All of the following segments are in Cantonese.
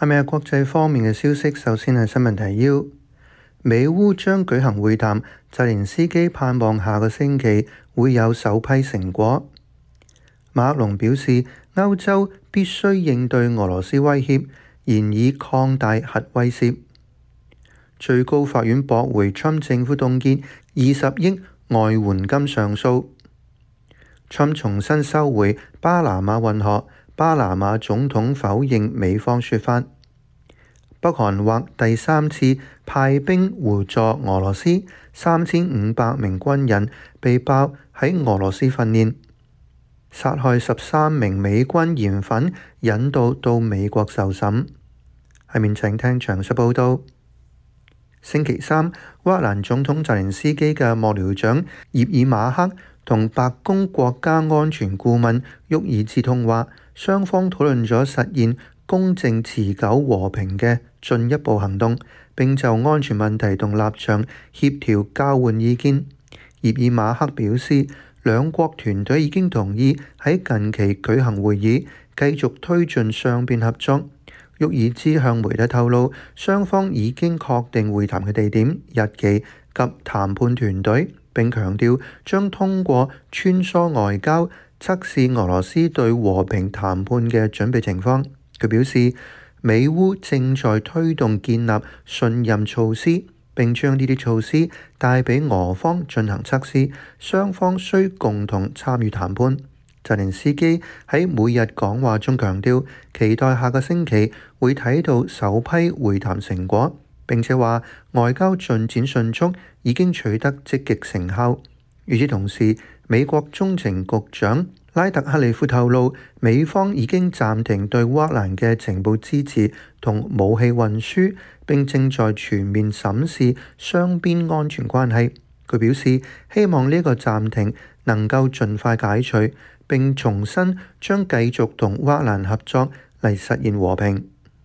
係咪國際方面嘅消息？首先係新聞提要：美烏將舉行會談，澤連斯基盼望下個星期會有首批成果。馬克龍表示，歐洲必須應對俄羅斯威脅，現已擴大核威懾。最高法院駁回川普政府凍結20億外援金上訴。川普重新收回巴拿馬運河，巴拿馬總統否認美方說法。北韓或第三次派兵援助俄羅斯，3500名軍人被爆喺俄羅斯訓練。殺害13名美軍嫌犯引渡到美國受審。下面請聽詳細報道。星期三，烏克蘭總統澤連斯基嘅幕僚長葉爾馬克同白宮國家安全顧問沃爾茲通話，雙方討論咗實現公正持久和平嘅進一步行動，並就安全問題同立場協調交換意見。葉爾馬克表示，兩國團隊已經同意喺近期舉行會議，繼續推進雙邊合作。沃爾茲向媒體透露，雙方已經確定會談嘅地點、日期及談判團隊，並強調將通過穿梭外交測試俄羅斯對和平談判嘅準備情況。佢表示，美烏正在推動建立信任措施，並將呢啲措施帶俾俄方進行測試，雙方需共同參與談判。澤連斯基喺每日講話中強調，期待下個星期會睇到首批會談成果，並且話外交進展迅速，已經取得積極成效。與此同時，美國中情局長拉特克里夫透露，美方已經暫停對烏克蘭嘅情報支持同武器運輸，並正在全面審視雙邊安全關係。佢表示，希望呢個暫停能夠盡快解除，並重申將繼續同烏克蘭合作嚟實現和平。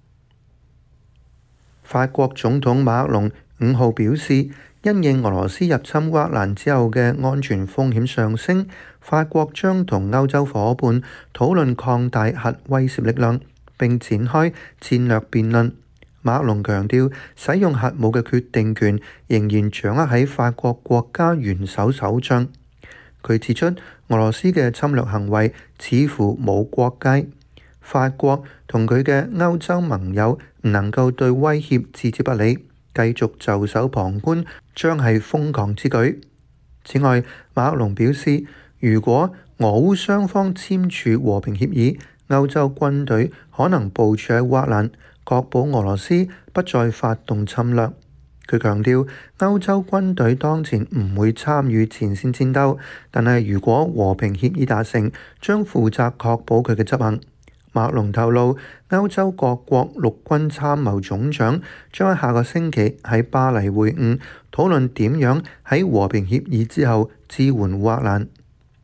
法國總統馬克龍5號表示，因應俄羅斯入侵烏克蘭之後嘅安全風險上升，法國將同歐洲夥伴討論擴大核威懾力量，並展開戰略辯論。馬克龍強調，使用核武嘅決定權仍然掌握喺法國國家元首手上。佢指出，俄羅斯嘅侵略行為似乎冇國界，法國同佢嘅歐洲盟友唔能夠對威脅置之不理，繼續袖手旁觀將係瘋狂之舉。此外，馬克龍表示，如果俄烏雙方簽署和平協議，歐洲軍隊可能部署喺烏克蘭，確保俄羅斯不再發動侵略。佢強調，歐洲軍隊當前唔會參與前線戰鬥，但係如果和平協議達成，將負責確保佢嘅執行。馬克龍透露，歐洲各國陸軍參謀總長將喺下個星期喺巴黎會晤，討論點樣喺和平協議之後支援烏克蘭。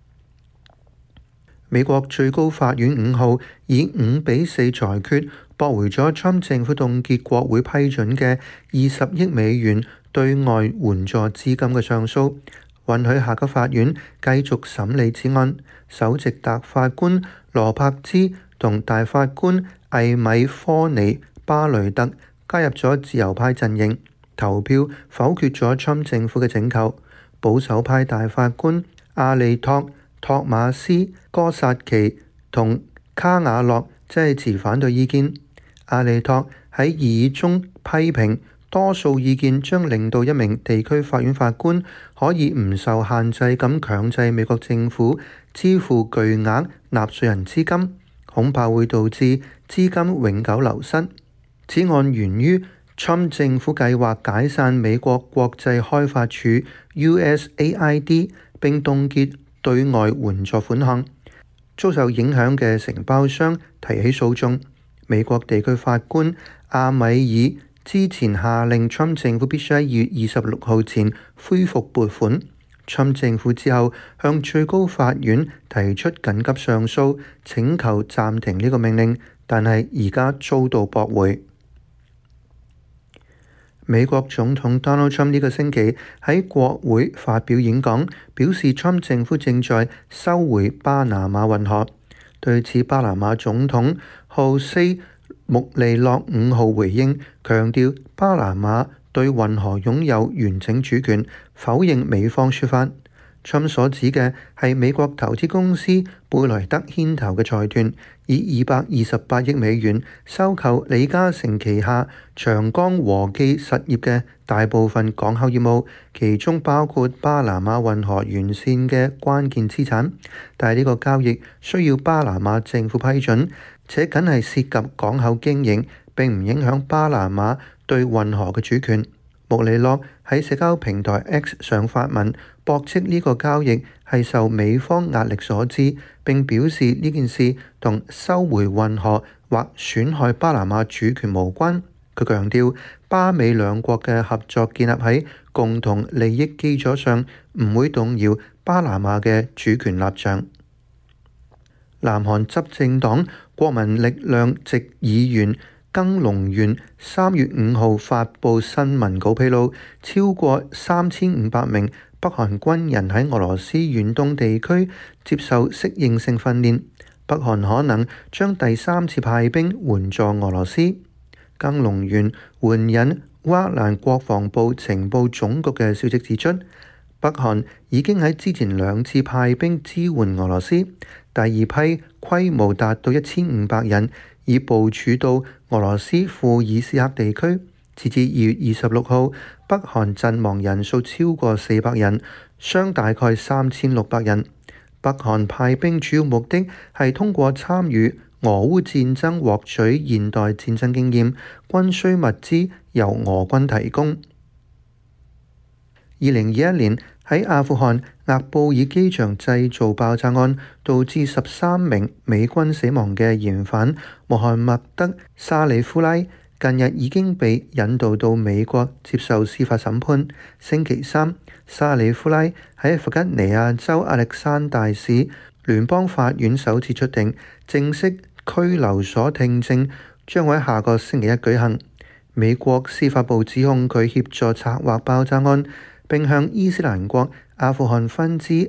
美國最高法院5號以5-4裁決，駁回咗川普政府凍結國會批准嘅20億美元對外援助資金嘅上訴，允許下級法院繼續審理此案。首席特法官羅柏茲同大法官艾米科尼巴雷特加入咗自由派陣營，投票否決咗川普政府嘅請求。保守派大法官阿利托、托馬斯、哥薩奇同卡瓦諾即係持反對意見。阿利托喺議中批評，多數意見將令到一名地區法院法官可以唔受限制咁強制美國政府支付巨額納稅人資金，恐怕會導致資金永久流失。此案源於川普政府計劃解散美國國際開發署 USAID， 並凍結對外援助款項。遭受影響嘅承包商提起訴訟。美國地區法官阿米爾之前下令川普政府必須喺2月26號前恢復撥款。川普政府之後向最高法院提出緊急上訴，請求暫停呢個命令，但係而家遭到駁回。美國總統 Donald Trump 呢個星期喺國會發表演講，表示川普政府正在收回巴拿馬運河。對此，巴拿馬總統浩西穆利諾5號回應，強調巴拿馬對運河擁有完整主權，否認美方說法。Trump 所指嘅係美國投資公司貝萊德牽頭嘅財團，以228億美元收購李嘉誠旗下長江和記實業嘅大部分港口業務，其中包括巴拿馬運河沿線嘅關鍵資產。但係呢個交易需要巴拿馬政府批准，且僅係涉及港口經營，並唔影響巴拿馬對運河嘅主權。穆利諾喺社交平台 X 上發文，駁斥呢個交易係受美方壓力所致，並表示呢件事同收回運河或損害巴拿馬主權無關。佢強調，巴美兩國嘅合作建立喺共同利益基礎上，唔會動搖巴拿馬嘅主權立場。南韓執政黨國民力量籍議員更龍元3月5號發布新聞稿披露，超過3500名北韓軍人喺俄羅斯遠東地區接受適應性訓練，北韓可能將第3次派兵援助俄羅斯。更龍元援引烏克蘭國防部情報總局嘅消息指出，北韓已經喺之前2次派兵支援俄羅斯，第二批規模達到1500人，已部署到俄羅斯庫爾斯克地區。截至2月26號，北韓陣亡人數超過400人，傷大概3600人。北韓派兵主要目的係通過參與俄烏戰爭獲取現代戰爭經驗，軍需物資由俄軍提供。2021年喺阿富汗喀布爾機場製造爆炸案，導致13名美軍死亡嘅嫌犯穆罕默德沙里夫拉，近日已經被引渡到美國接受司法審判。星期三，沙里夫拉喺弗吉尼亞州亞歷山大市聯邦法院首次出庭，正式拘留所聽證將會喺下個星期一舉行。美國司法部指控佢協助策劃爆炸案，並向伊斯蘭國阿富汗分支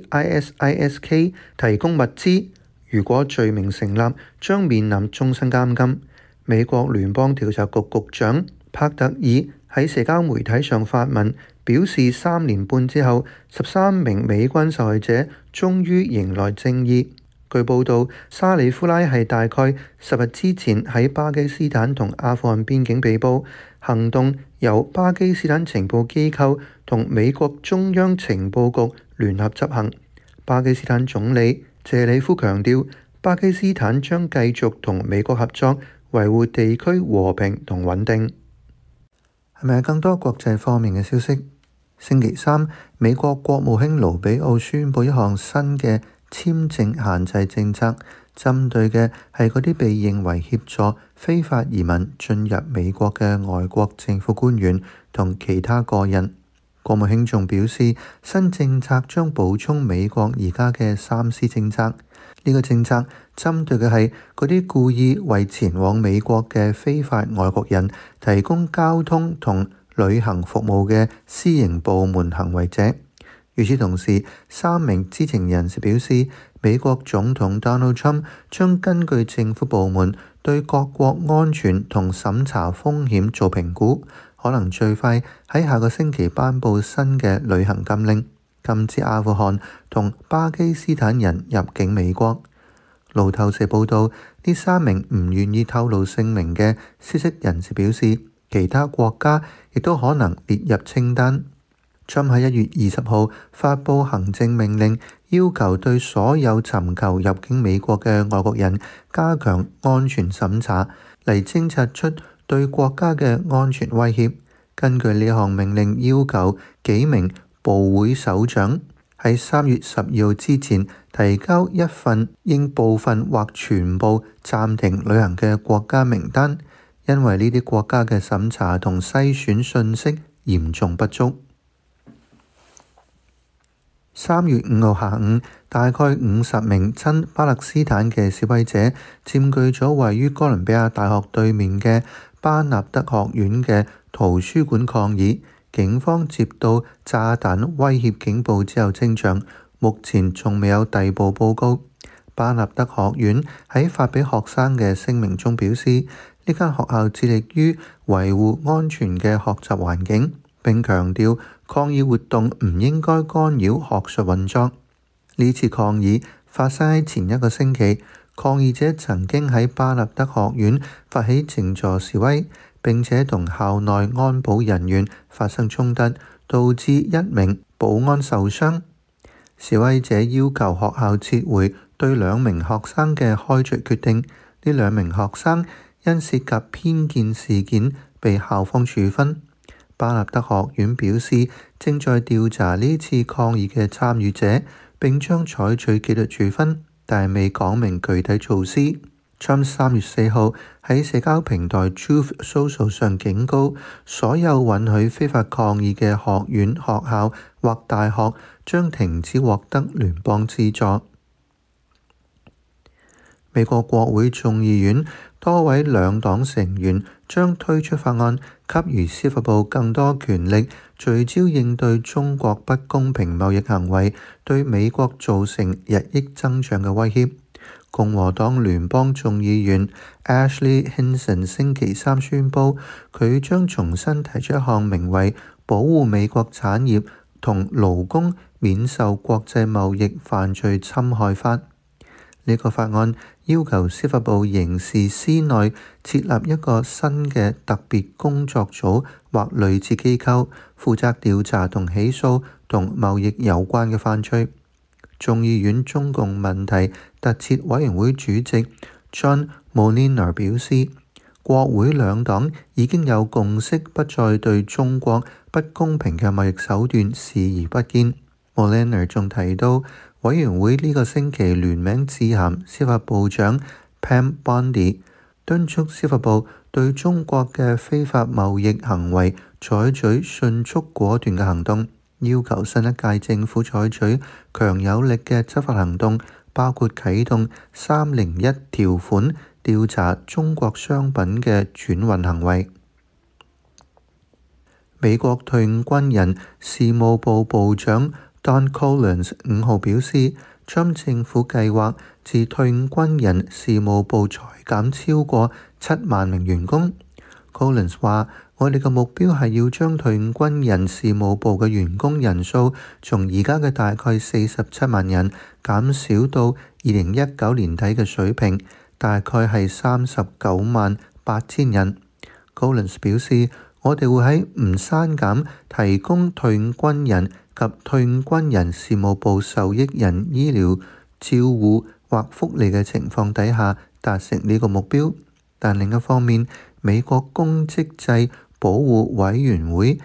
ISISK 提供物資。如果罪名成立，將面臨終身監禁。美國聯邦調查局局長帕特爾喺社交媒體上發文，表示3年半之後，13名美軍受害者終於迎來正義。據報道，沙里夫拉係大概10日之前喺巴基斯坦同阿富汗邊境被捕，行動由巴基斯坦情報機構同美國中央情報局聯合執行。巴基斯坦總理謝里夫強調，巴基斯坦將繼續同美國合作，維護地區和平同穩定。係咪有更多國際方面嘅消息？星期三，美國國務卿盧比奧宣布一項新嘅簽證限制政策，針對嘅係嗰啲被認為協助非法移民進入美國嘅外國政府官員同其他個人。國務卿仲表示，新政策將補充美國而家嘅3C政策。呢個政策針對嘅係嗰啲故意為前往美國嘅非法外國人提供交通同旅行服務嘅私營部門行為者。與此同時，3名知情人士表示，美國總統 Donald Trump 將根據政府部門對各國安全同審查風險做評估，可能最快喺下個星期頒布新嘅旅行禁令，禁止阿富汗同巴基斯坦人入境美國。路透社報道，呢3名唔願意透露姓名嘅消息人士表示，其他國家亦都可能列入清單。Trump 喺1月20號發布行政命令，要求對所有尋求入境美國嘅外國人加強安全審查，嚟偵察出對國家嘅安全威脅。根據呢項命令要求，幾名部會首長喺3月12號之前提交一份應部分或全部暫停旅行嘅國家名單，因為呢啲國家嘅審查同篩選信息嚴重不足。3月5號下午，大概50名親巴勒斯坦嘅示威者佔據咗位於哥倫比亞大學對面嘅巴納德學院嘅圖書館抗議，警方接到炸彈威脅警報之後清場，目前仲未有逮捕報告。巴納德學院喺發俾學生嘅聲明中表示， 呢間學校致力於維護安全嘅學習環境，並強調抗議活動唔應該干擾學術運作。呢次抗議發生喺前一個星期，抗議者曾經喺巴勒德學院發起靜坐示威，並且同校內安保人員發生衝突，導致一名保安受傷。示威者要求學校撤回對2名學生嘅開除決定。呢2名學生因涉及偏見事件被校方處分。巴勒德學院表示正在調查呢次抗議嘅參與者，並將採取紀律處分，但係未講明具體措施。Trump 3月4號喺社交平台 Truth Social 上警告，所有允許非法抗議嘅學院、學校或大學將停止獲得聯邦資助。美國國會眾議院多位兩黨成員將推出法案，給予司法部更多權力，聚焦應對中國不公平貿易行為對美國造成日益增長嘅威脅。共和黨聯邦眾議員 Ashley Hinson 星期三宣布，佢將重新提出一項名為保護美國產業同勞工免受國際貿易犯罪侵害法。呢個法案要求司法部刑事司內設立一個新嘅特別工作組或類似機構，負責調查同起訴同貿易有關嘅犯罪。眾議院中共問題特設委員會主席 John Moliner 表示，國會兩黨已經有共識，不再對中國不公平嘅貿易手段視而不見。Moliner 仲提到，委員會呢個星期聯名致函司法部長 Pam Bondi， 敦促司法部對中國嘅非法貿易行為採取迅速果斷嘅行動，要求新一屆政府採取強有力嘅執法行動，包括啟動301條款調查中國商品嘅轉運行為。美國退伍軍人事務部部長Don Collins 5號表示，Trump 政府計劃自退伍軍人事務部裁減超過7萬名員工。Collins 話：我哋嘅目標係要將退伍軍人事務部嘅員工人數從而家嘅大概47萬人減少到2019年底嘅水平，大概係39萬8千人。Collins 表示，我哋會喺唔刪減提供退伍軍人及退伍軍人事務部受益人醫療照護或福利嘅情況底下達成呢個目標。但另一方面，美國公職制保護委員會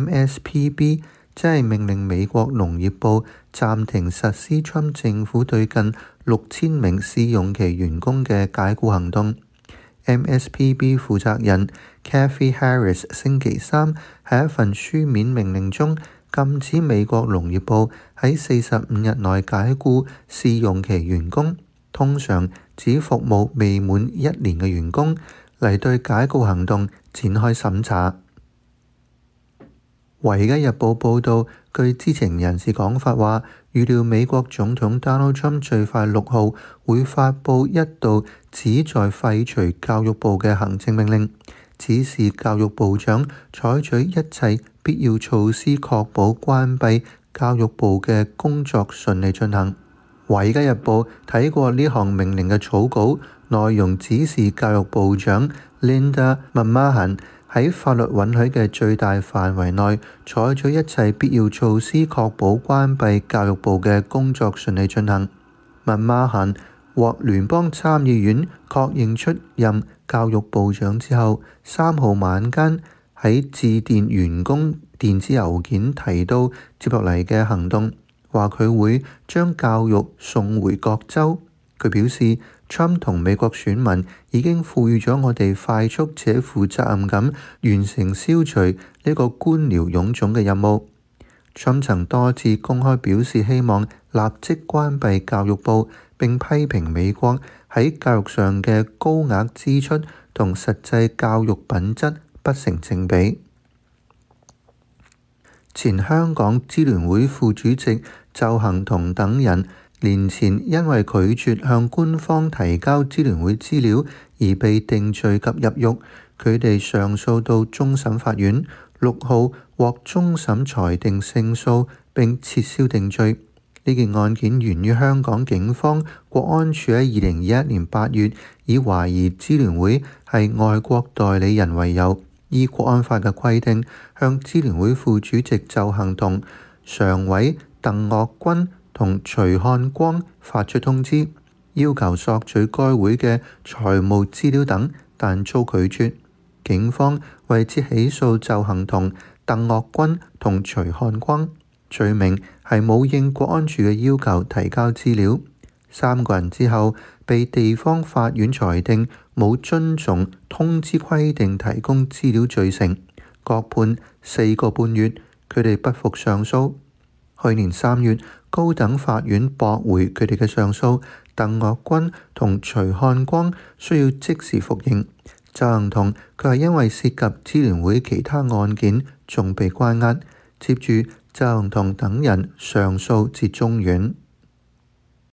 MSPB 即係命令美國農業部暫停實施Trump政府對近6000名試用期員工嘅解僱行動。MSPB 負責人 Kathy Harris 星期三喺一份書面命令中禁止美國農業部喺45日內解僱試用期員工，通常只服務未滿1年嘅員工，嚟對解僱行動展開審查。《華爾街日報》報導，據知情人士講法話，預料美國總統 Donald Trump 最快6號會發布一道旨在廢除教育部嘅行政命令，指示教育部長採取一切必要措施，確保關閉教育部嘅工作順利進行。《華爾街日報》睇過呢項命令嘅草稿，內容指示教育部長 Linda McMahon喺法律允許嘅最大範圍內採取一切必要措施，確保關閉教育部嘅工作順利進行。McMahon獲聯邦參議院確認出任教育部長之後，3號晚間喺致電員工電子郵件提到接落嚟嘅行動，話佢會將教育送回各州。佢表示，Trump 同美國選民已經賦予咗我哋快速且負責任咁完成消除呢個官僚臃腫嘅任務。Trump 曾多次公開表示希望立即關閉教育部，並批評美國喺教育上嘅高額支出同實際教育品質不成正比。前香港支聯會副主席鄒幸彤等人年前因為拒絕向官方提交支聯會資料而被定罪及入獄，佢哋上訴到終審法院，6號獲終審裁定勝訴並撤銷定罪。呢件案件源於香港警方國安處喺2021年8月以懷疑支聯會係外國代理人為由，依國安法嘅規定，向支聯會副主席鄒幸彤、常委鄧岳君同徐漢光發出通知，要求索取該會嘅財務資料等，但遭拒絕。警方為之起訴鄒幸彤、鄧岳君同徐漢光，罪名係冇應國安處嘅要求提交資料。3個人之後被地方法院裁定冇遵從通知規定提供資料罪成，各判4個半月。佢哋不服上訴。去年3月，高等法院駁回佢哋嘅上訴，鄧岳君同徐漢光需要即時服刑。鄒幸彤佢係因為涉及支聯會其他案件，仲被關押。接住鄒幸彤等人上訴至中院。